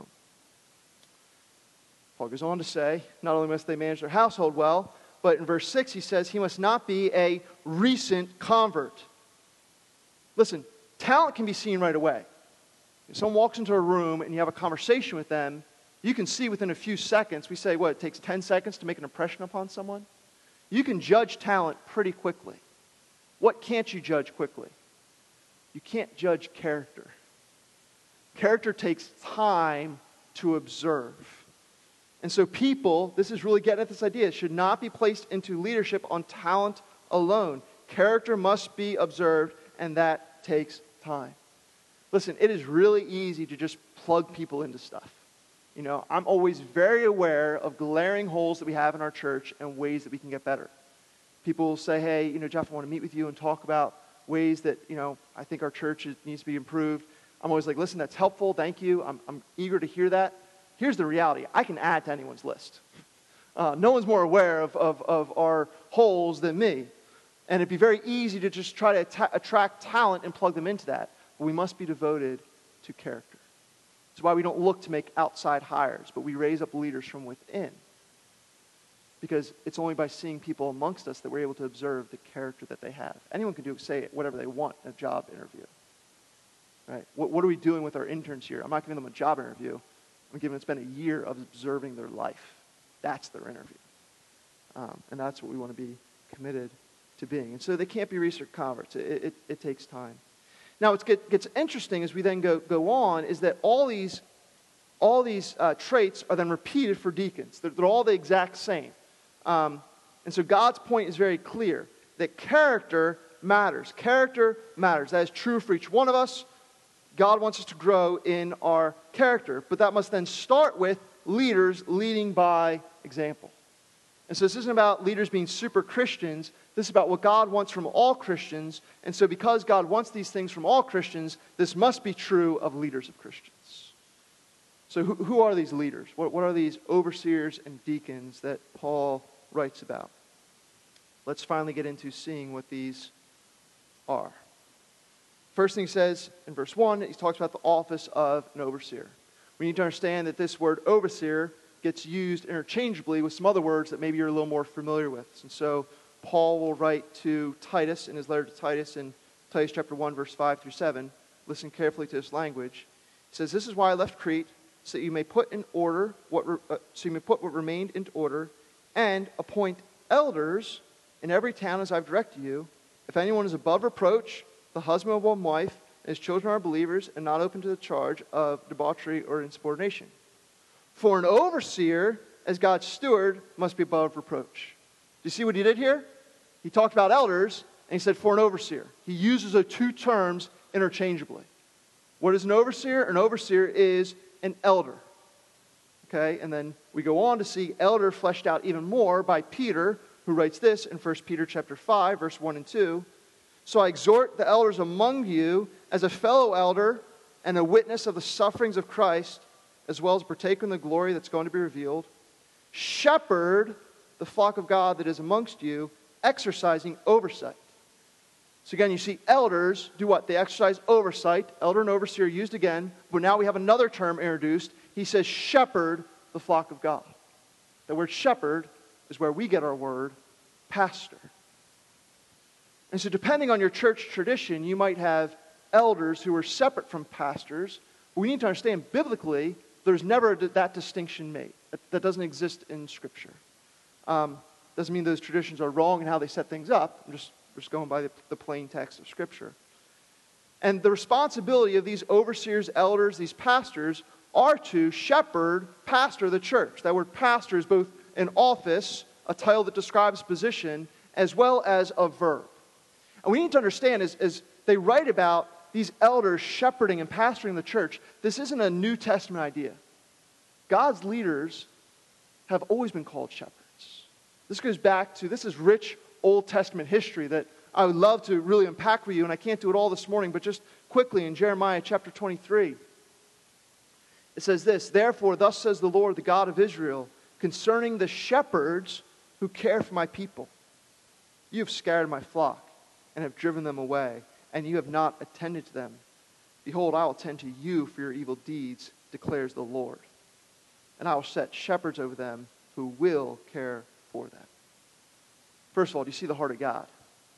Paul goes on to say, not only must they manage their household well, but in verse 6 he says he must not be a recent convert. Listen, talent can be seen right away. If someone walks into a room and you have a conversation with them, you can see within a few seconds, we say, it takes 10 seconds to make an impression upon someone? You can judge talent pretty quickly. What can't you judge quickly? You can't judge character. Character takes time to observe. And so people, this is really getting at this idea, should not be placed into leadership on talent alone. Character must be observed, and that takes time. Listen, it is really easy to just plug people into stuff. I'm always very aware of glaring holes that we have in our church and ways that we can get better. People will say, hey, Jeff, I want to meet with you and talk about ways that, I think our church needs to be improved. I'm always like, listen, that's helpful. Thank you. I'm eager to hear that. here's the reality. I can add to anyone's list. No one's more aware of our holes than me. And it'd be very easy to just try to attract talent and plug them into that. But we must be devoted to character. That's why we don't look to make outside hires, but we raise up leaders from within. Because it's only by seeing people amongst us that we're able to observe the character that they have. Anyone can say whatever they want in a job interview. Right? What are we doing with our interns here? I'm not giving them a job interview. I'm giving them spend a year of observing their life. That's their interview. And that's what we want to be committed to being. And so they can't be recent converts. It takes time. Now, what gets interesting as we then go on is that all these traits are then repeated for deacons. They're all the exact same. And so God's point is very clear that character matters. Character matters. That is true for each one of us. God wants us to grow in our character. But that must then start with leaders leading by example. And so this isn't about leaders being super Christians. This is about what God wants from all Christians. And so because God wants these things from all Christians, this must be true of leaders of Christians. So who are these leaders? What are these overseers and deacons that Paul writes about? Let's finally get into seeing what these are. First thing he says in verse 1, he talks about the office of an overseer. We need to understand that this word overseer gets used interchangeably with some other words that maybe you're a little more familiar with. And so Paul will write to Titus in his letter to Titus in Titus chapter 1, verse 5 through 7. Listen carefully to this language. He says, "This is why I left Crete, so that you may put what remained into order, and appoint elders in every town as I've directed you. If anyone is above reproach, the husband of one wife, and his children are believers, and not open to the charge of debauchery or insubordination. For an overseer, as God's steward, must be above reproach." Do you see what he did here? He talked about elders, and he said for an overseer. He uses those two terms interchangeably. What is an overseer? An overseer is an elder. Okay, and then we go on to see elder fleshed out even more by Peter, who writes this in 1 Peter chapter 5, verse 1 and 2. "So I exhort the elders among you as a fellow elder and a witness of the sufferings of Christ, as well as partake in the glory that's going to be revealed. Shepherd the flock of God that is amongst you, exercising oversight." So again, you see elders do what? They exercise oversight. Elder and overseer used again, but now we have another term introduced. He says shepherd the flock of God. The word shepherd is where we get our word pastor. And so depending on your church tradition, you might have elders who are separate from pastors. But we need to understand biblically, there's never that distinction made. That doesn't exist in Scripture. Doesn't mean those traditions are wrong in how they set things up. I'm just going by the plain text of Scripture. And the responsibility of these overseers, elders, these pastors, are to shepherd, pastor the church. That word pastor is both an office, a title that describes position, as well as a verb. And we need to understand as they write about these elders shepherding and pastoring the church, this isn't a New Testament idea. God's leaders have always been called shepherds. This goes back to, this is rich Old Testament history that I would love to really unpack for you, and I can't do it all this morning, but just quickly in Jeremiah chapter 23. It says this, "Therefore, thus says the Lord, the God of Israel, concerning the shepherds who care for my people. You have scattered my flock and have driven them away, and you have not attended to them. Behold, I will attend to you for your evil deeds, declares the Lord. And I will set shepherds over them who will care for them." First of all, do you see the heart of God?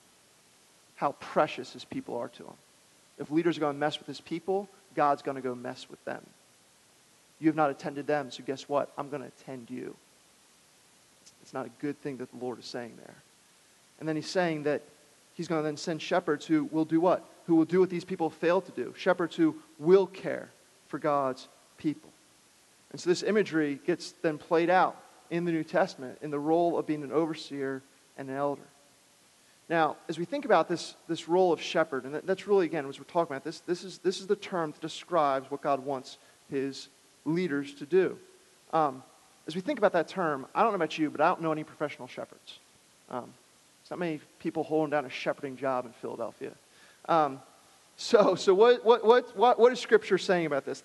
How precious his people are to him. If leaders are going to mess with his people, God's going to go mess with them. You have not attended them, so guess what? I'm going to attend you. It's not a good thing that the Lord is saying there. And then he's saying that he's going to then send shepherds who will do what? Who will do what these people failed to do. Shepherds who will care for God's people. And so this imagery gets then played out in the New Testament in the role of being an overseer and an elder. Now, as we think about this role of shepherd, and that's really, again, as we're talking about this is the term that describes what God wants his leaders to do. As we think about that term, I don't know about you, but I don't know any professional shepherds. There's not many people holding down a shepherding job in Philadelphia. So what is Scripture saying about this? That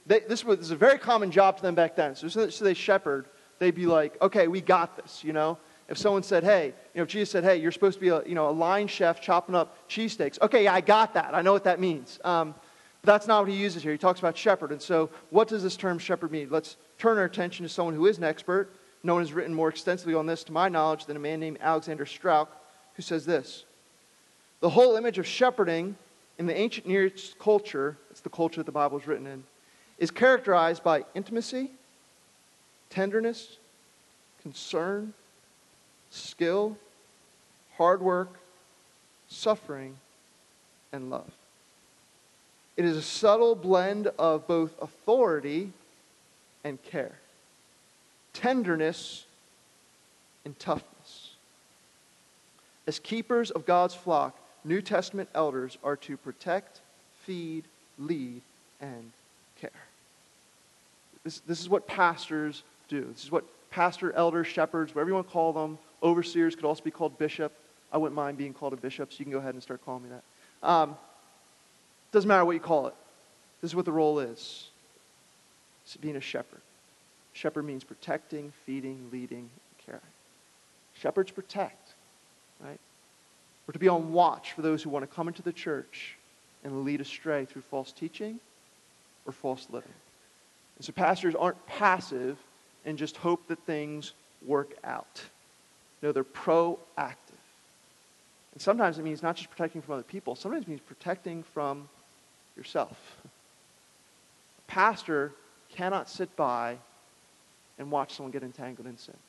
This was a very common job to them back then. So they shepherd, they'd be like, okay, we got this, you know. If someone said, hey, if Jesus said, hey, you're supposed to be a line chef chopping up cheesesteaks. Okay, yeah, I got that. I know what that means. But that's not what he uses here. He talks about shepherd. And so what does this term shepherd mean? Let's turn our attention to someone who is an expert. No one has written more extensively on this, to my knowledge, than a man named Alexander Strauch, who says this: the whole image of shepherding in the ancient Near East culture, it's the culture that the Bible is written in, is characterized by intimacy, tenderness, concern, skill, hard work, suffering, and love. It is a subtle blend of both authority and care, tenderness and toughness. As keepers of God's flock, New Testament elders are to protect, feed, lead, and care. This is what pastors do. This is what pastor, elders, shepherds, whatever you want to call them, overseers, could also be called bishop. I wouldn't mind being called a bishop, so you can go ahead and start calling me that. Doesn't matter what you call it. This is what the role is. It's being a shepherd. Shepherd means protecting, feeding, leading, and caring. Shepherds protect, right? We're to be on watch for those who want to come into the church and lead astray through false teaching or false living. And so pastors aren't passive and just hope that things work out. No, they're proactive. And sometimes it means not just protecting from other people. Sometimes it means protecting from yourself. A pastor cannot sit by and watch someone get entangled in sin.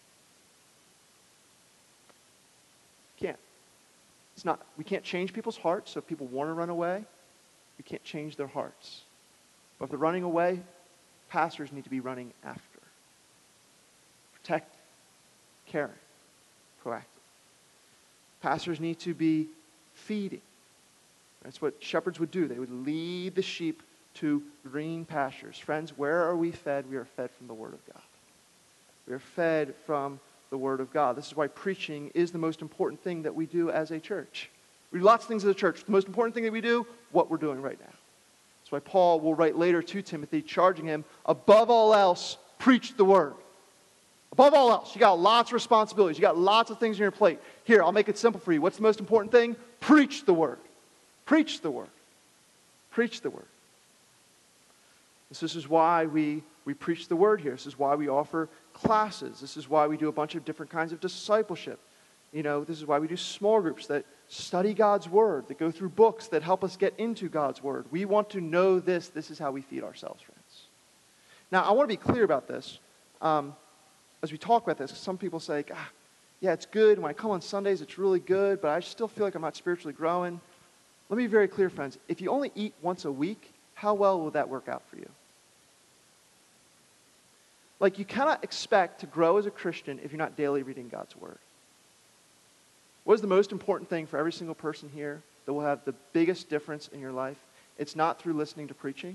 Can't. We can't change people's hearts, so if people want to run away, we can't change their hearts. But if they're running away, pastors need to be running after. Protect, caring, proactive. Pastors need to be feeding. That's what shepherds would do. They would lead the sheep to green pastures. Friends, where are we fed? We are fed from the Word of God. We are fed from the Word of God. This is why preaching is the most important thing that we do as a church. We do lots of things as a church. The most important thing that we do, what we're doing right now. That's why Paul will write later to Timothy, charging him, above all else, preach the Word. Above all else, you got lots of responsibilities. You got lots of things on your plate. Here, I'll make it simple for you. What's the most important thing? Preach the Word. Preach the Word. Preach the Word. This is why we preach the Word here. This is why we offer classes. This is why we do a bunch of different kinds of discipleship. This is why we do small groups that study God's Word, that go through books that help us get into God's Word. We want to know this. This is how we feed ourselves, friends. Now, I want to be clear about this. As we talk about this, some people say, yeah, it's good. When I come on Sundays, it's really good, but I still feel like I'm not spiritually growing. Let me be very clear, friends. If you only eat once a week, how well will that work out for you? Like, you cannot expect to grow as a Christian if you're not daily reading God's Word. What is the most important thing for every single person here that will have the biggest difference in your life? It's not through listening to preaching.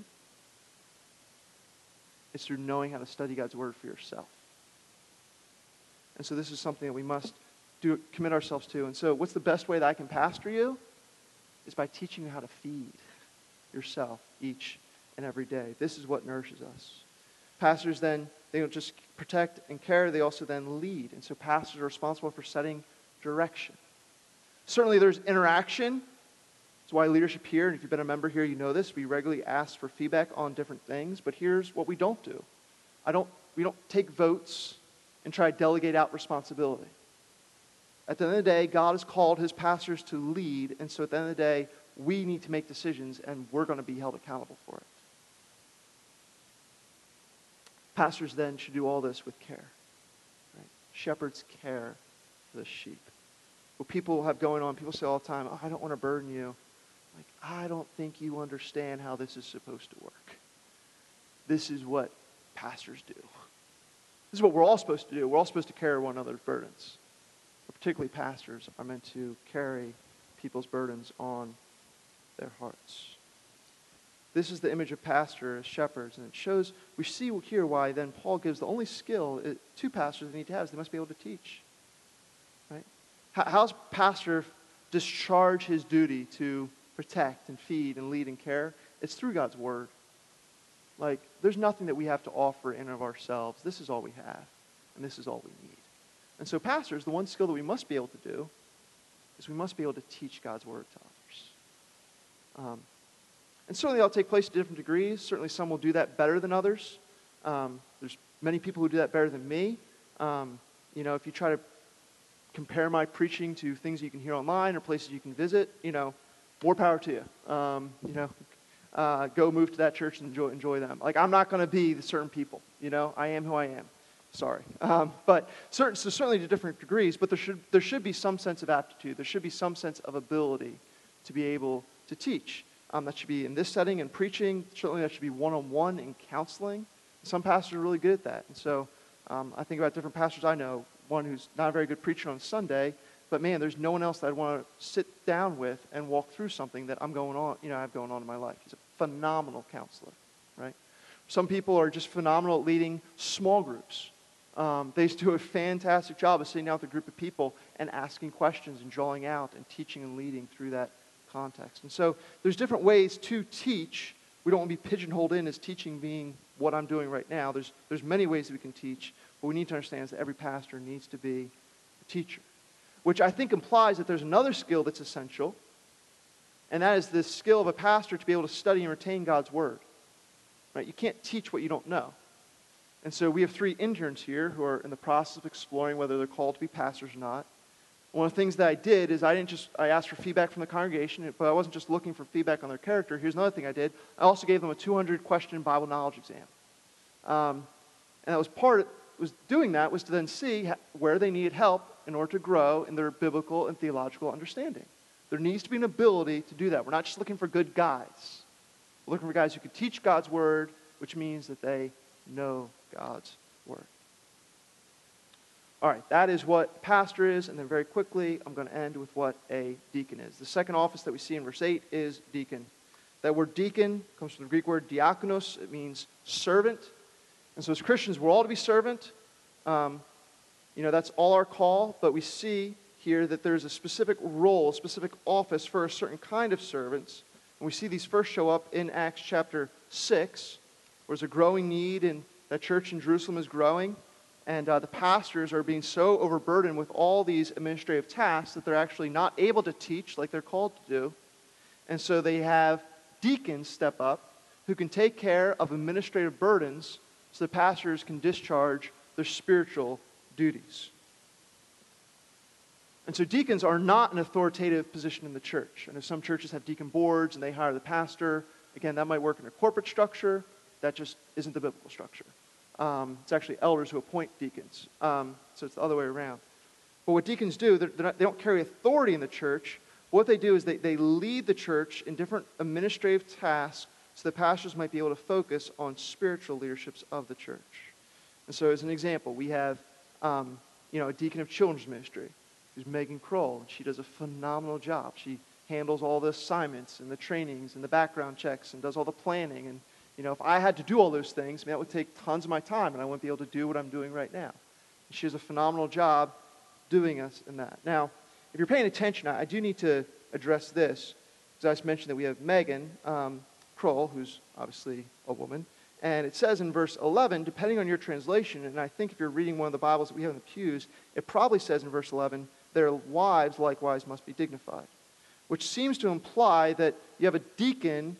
It's through knowing how to study God's Word for yourself. And so this is something that we must commit ourselves to. And so what's the best way that I can pastor you? Is by teaching you how to feed yourself each and every day. This is what nourishes us. Pastors then, they don't just protect and care, they also then lead. And so pastors are responsible for setting direction. Certainly there's interaction. That's why leadership here, and if you've been a member here, you know this, we regularly ask for feedback on different things, but here's what we don't do. We don't take votes and try to delegate out responsibility. At the end of the day, God has called his pastors to lead, and so at the end of the day, we need to make decisions, and we're going to be held accountable for it. Pastors then should do all this with care. Right? Shepherds care for the sheep. What people have going on, people say all the time, I don't want to burden you. Like, I don't think you understand how this is supposed to work. This is what pastors do. This is what we're all supposed to do. We're all supposed to carry one another's burdens. But particularly pastors are meant to carry people's burdens on their hearts. This is the image of pastor as shepherds, and it shows, we see here why then Paul gives the only skill to pastors they need to have is they must be able to teach. Right? How's pastor discharge his duty to protect and feed and lead and care? It's through God's Word. Like, there's nothing that we have to offer in and of ourselves. This is all we have, and this is all we need. And so pastors, the one skill that we must be able to do is we must be able to teach God's word to others. And certainly that'll take place to different degrees. Certainly some will do that better than others. There's many people who do that better than me. If you try to compare my preaching to things you can hear online or places you can visit, more power to you. Go move to that church and enjoy them. Like, I'm not going to be the certain people. I am who I am. Sorry. But certainly to different degrees, but there should be some sense of aptitude. There should be some sense of ability to be able to teach. That should be in this setting in preaching. Certainly that should be one-on-one in counseling. Some pastors are really good at that. And so I think about different pastors I know, one who's not a very good preacher on Sunday, but man, there's no one else that I'd want to sit down with and walk through something that I have going on in my life. He's a phenomenal counselor, right? Some people are just phenomenal at leading small groups. They do a fantastic job of sitting down with a group of people and asking questions and drawing out and teaching and leading through that context. And so there's different ways to teach. We don't want to be pigeonholed in as teaching being what I'm doing right now. There's many ways that we can teach, but we need to understand that every pastor needs to be a teacher, which I think implies that there's another skill that's essential, and that is the skill of a pastor to be able to study and retain God's word. Right? You can't teach what you don't know. And so we have 3 interns here who are in the process of exploring whether they're called to be pastors or not. One of the things that I did is I asked for feedback from the congregation, but I wasn't just looking for feedback on their character. Here's another thing I did. I also gave them a 200-question Bible knowledge exam. And that was doing that was to then see where they needed help in order to grow in their biblical and theological understanding. There needs to be an ability to do that. We're not just looking for good guys. We're looking for guys who can teach God's word, which means that they know God's word. All right, that is what pastor is, and then very quickly, I'm going to end with what a deacon is. The second office that we see in verse 8 is deacon. That word deacon comes from the Greek word diakonos. It means servant. And so as Christians, we're all to be servant. That's all our call, but we see here that there's a specific role, a specific office for a certain kind of servants. And we see these first show up in Acts chapter 6, where there's a growing need, and that church in Jerusalem is growing. And the pastors are being so overburdened with all these administrative tasks that they're actually not able to teach like they're called to do. And so they have deacons step up who can take care of administrative burdens so the pastors can discharge their spiritual duties. And so deacons are not an authoritative position in the church. I know some churches have deacon boards and they hire the pastor. Again, that might work in a corporate structure. That just isn't the biblical structure. It's actually elders who appoint deacons. So it's the other way around. But what deacons do, they don't carry authority in the church. What they do is they lead the church in different administrative tasks so the pastors might be able to focus on spiritual leaderships of the church. And so as an example, we have a deacon of children's ministry who's Megan Kroll. And she does a phenomenal job. She handles all the assignments and the trainings and the background checks and does all the planning. And if I had to do all those things, that would take tons of my time, and I wouldn't be able to do what I'm doing right now. And she does a phenomenal job doing us in that. Now, if you're paying attention, I do need to address this, because I just mentioned that we have Megan Kroll, who's obviously a woman, and it says in verse 11, depending on your translation, and I think if you're reading one of the Bibles that we have in the pews, it probably says in verse 11, their wives likewise must be dignified, which seems to imply that you have a deacon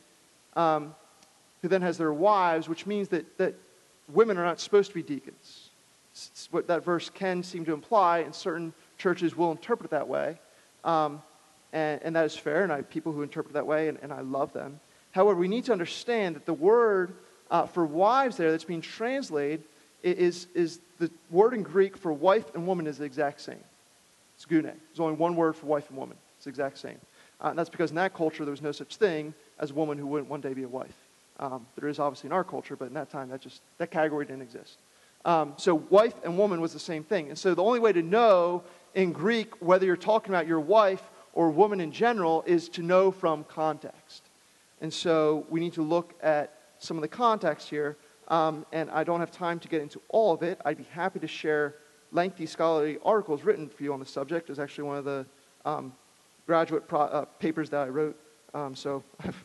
who then has their wives, which means that women are not supposed to be deacons. It's what that verse can seem to imply, and certain churches will interpret it that way. And that is fair, and I have people who interpret it that way, and I love them. However, we need to understand that the word for wives there that's being translated is the word in Greek for wife and woman is the exact same. It's gune. There's only one word for wife and woman. It's the exact same. And that's because in that culture there was no such thing as a woman who wouldn't one day be a wife. There is obviously in our culture, but in that time that category didn't exist. So wife and woman was the same thing. And so the only way to know in Greek whether you're talking about your wife or woman in general is to know from context. And so we need to look at some of the context here. And I don't have time to get into all of it. I'd be happy to share lengthy scholarly articles written for you on the subject. It's actually one of the graduate papers that I wrote. So I have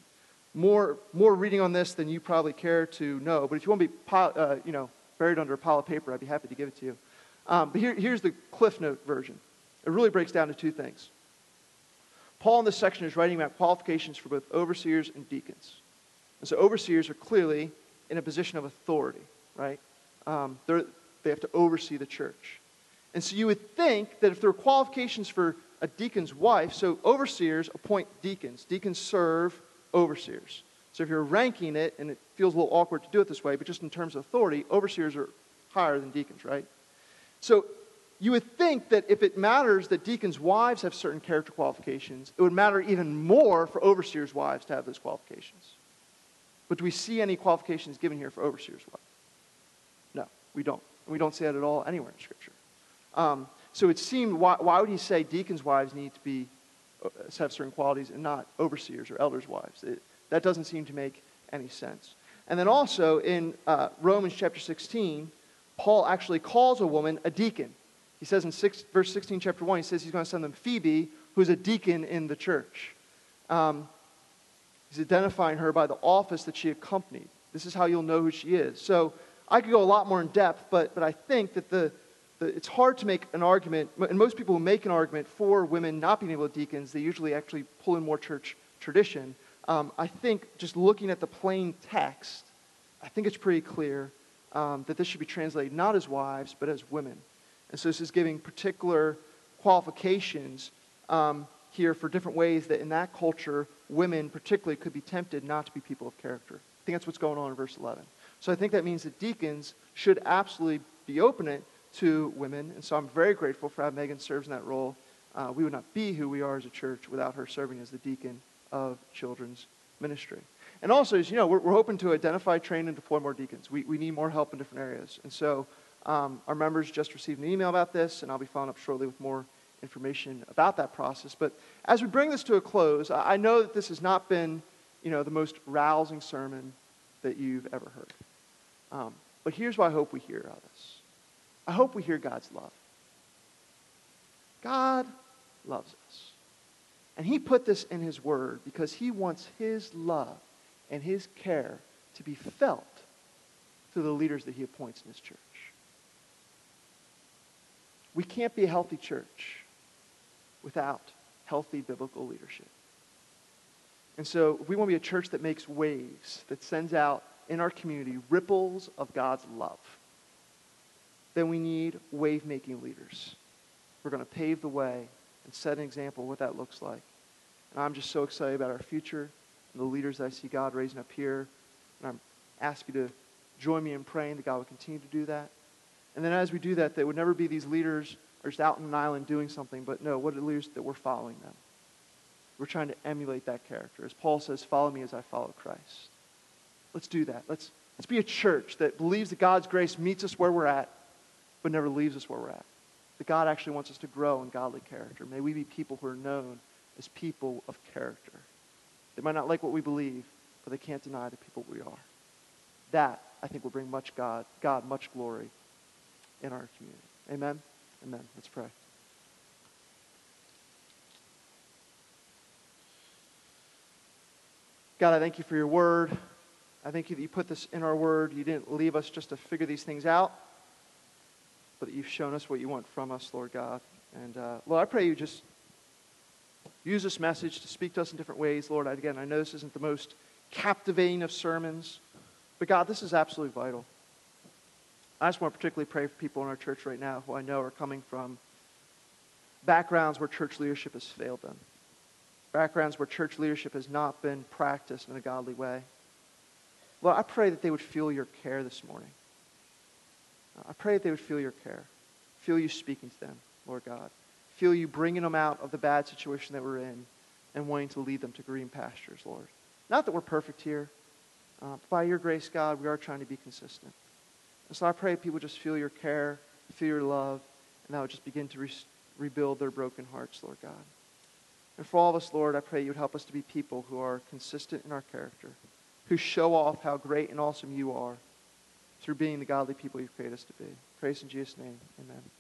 more reading on this than you probably care to know. But if you want to be buried under a pile of paper, I'd be happy to give it to you. But here's the Cliff Note version. It really breaks down to two things. Paul in this section is writing about qualifications for both overseers and deacons. And so overseers are clearly in a position of authority, right? They have to oversee the church. And so you would think that if there were qualifications for a deacon's wife, so overseers appoint deacons. Deacons serve overseers. So if you're ranking it, and it feels a little awkward to do it this way, but just in terms of authority, overseers are higher than deacons, right? So you would think that if it matters that deacons' wives have certain character qualifications, it would matter even more for overseers' wives to have those qualifications. But do we see any qualifications given here for overseers' wives? No, we don't. We don't see that at all anywhere in Scripture. So it seemed, why would he say deacons' wives need to have certain qualities and not overseers or elders' wives? That doesn't seem to make any sense. And then also in Romans chapter 16, Paul actually calls a woman a deacon. He says in verse 16, chapter 1, he says he's going to send them Phoebe, who's a deacon in the church. He's identifying her by the office that she accompanied. This is how you'll know who she is. So I could go a lot more in depth, but I think that it's hard to make an argument, and most people who make an argument for women not being able to deacons, they usually actually pull in more church tradition. I think just looking at the plain text, I think it's pretty clear that this should be translated not as wives, but as women. And so this is giving particular qualifications here for different ways that in that culture, women particularly could be tempted not to be people of character. I think that's what's going on in verse 11. So I think that means that deacons should absolutely be open to women. And so I'm very grateful for how Megan serves in that role. We would not be who we are as a church without her serving as the deacon of children's ministry. And also, as you know, we're hoping to identify, train, and deploy more deacons. We need more help in different areas. And so our members just received an email about this, and I'll be following up shortly with more information about that process. But as we bring this to a close, I know that this has not been, the most rousing sermon that you've ever heard. But here's what I hope we hear out of this. I hope we hear God's love. God loves us. And he put this in his word because he wants his love and his care to be felt through the leaders that he appoints in his church. We can't be a healthy church without healthy biblical leadership. And so if we want to be a church that makes waves, that sends out in our community ripples of God's love, then we need wave-making leaders. We're going to pave the way and set an example of what that looks like. And I'm just so excited about our future and the leaders that I see God raising up here. And I ask you to join me in praying that God will continue to do that. And then as we do that, they would never be these leaders are just out on an island doing something, but no, what are the leaders that we're following them? We're trying to emulate that character. As Paul says, follow me as I follow Christ. Let's do that. Let's be a church that believes that God's grace meets us where we're at, but never leaves us where we're at. That God actually wants us to grow in godly character. May we be people who are known as people of character. They might not like what we believe, but they can't deny the people we are. That, I think, will bring God much glory in our community. Amen? Amen. Let's pray. God, I thank you for your word. I thank you that you put this in our word. You didn't leave us just to figure these things out, but that you've shown us what you want from us, Lord God. And Lord, I pray you just use this message to speak to us in different ways. Lord, I know this isn't the most captivating of sermons, but God, this is absolutely vital. I just want to particularly pray for people in our church right now who I know are coming from backgrounds where church leadership has failed them. Backgrounds where church leadership has not been practiced in a godly way. Lord, I pray that they would feel your care this morning. I pray that they would feel your care. Feel you speaking to them, Lord God. Feel you bringing them out of the bad situation that we're in and wanting to lead them to green pastures, Lord. Not that we're perfect here. But by your grace, God, we are trying to be consistent. And so I pray people just feel your care, feel your love, and that would just begin to rebuild their broken hearts, Lord God. And for all of us, Lord, I pray you would help us to be people who are consistent in our character, who show off how great and awesome you are through being the godly people you've created us to be. Praise in Jesus' name. Amen.